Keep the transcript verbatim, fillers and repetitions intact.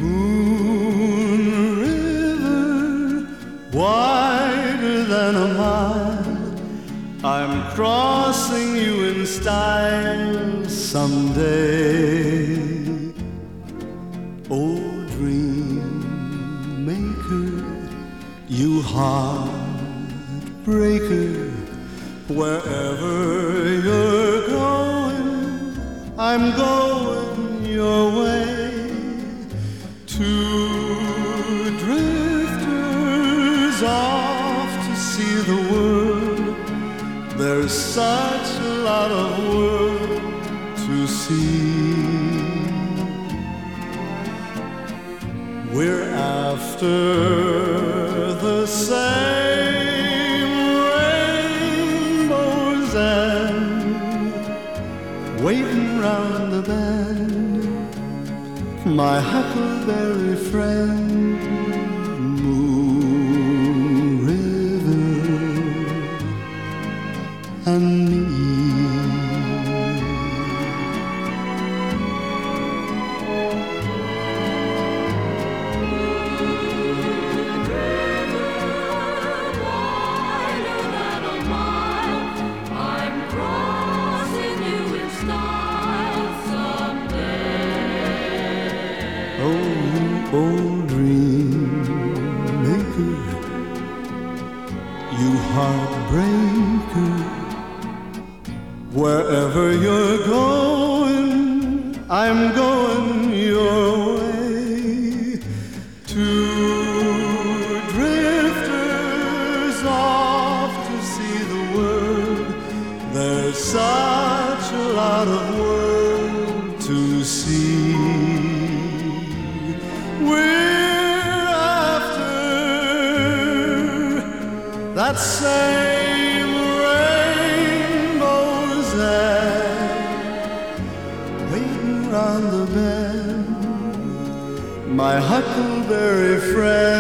Moon River, wider than a mile, I'm crossing you in style someday. Oh, dream maker, you heartbreaker, wherever you're going, I'm going your way. Two drifters off to see the world, there's such a lot of world to see. We're after the same rainbow's end, waiting round the bend, my huckleberry friend. Moon River and me. Oh, old dream maker, you heartbreaker, wherever you're going, I'm going your way. Two drifters off to see the world, there's such a lot of world to see. We're after that same rainbow's end, waiting round the bend, my huckleberry friend.